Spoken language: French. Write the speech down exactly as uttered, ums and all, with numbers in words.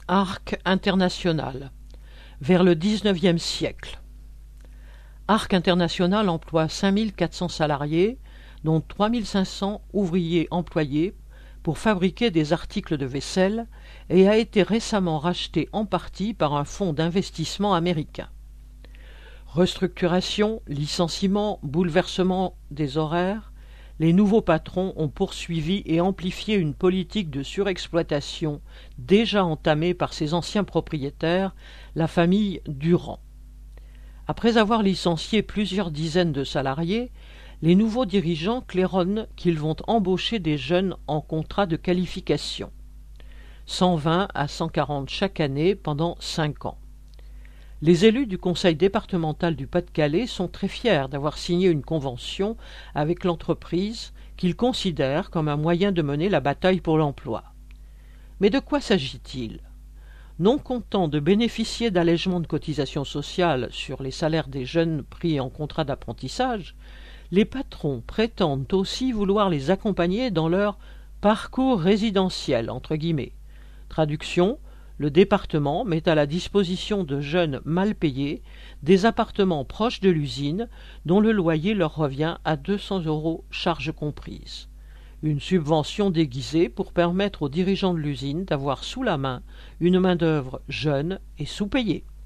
Arc International, vers le dix-neuvième siècle. Arc International emploie cinq mille quatre cents salariés, dont trois mille cinq cents ouvriers employés pour fabriquer des articles de vaisselle et a été récemment racheté en partie par un fonds d'investissement américain. Restructuration, licenciement, bouleversement des horaires, les nouveaux patrons ont poursuivi et amplifié une politique de surexploitation déjà entamée par ses anciens propriétaires, la famille Durand. Après avoir licencié plusieurs dizaines de salariés, les nouveaux dirigeants claironnent qu'ils vont embaucher des jeunes en contrat de qualification, cent vingt à cent quarante chaque année pendant cinq ans. Les élus du conseil départemental du Pas-de-Calais sont très fiers d'avoir signé une convention avec l'entreprise qu'ils considèrent comme un moyen de mener la bataille pour l'emploi. Mais de quoi s'agit-il ? Non contents de bénéficier d'allègements de cotisations sociales sur les salaires des jeunes pris en contrat d'apprentissage, les patrons prétendent aussi vouloir les accompagner dans leur « parcours résidentiel » entre guillemets. Traduction: le département met à la disposition de jeunes mal payés des appartements proches de l'usine dont le loyer leur revient à deux cents euros charges comprises. Une subvention déguisée pour permettre aux dirigeants de l'usine d'avoir sous la main une main-d'œuvre jeune et sous-payée.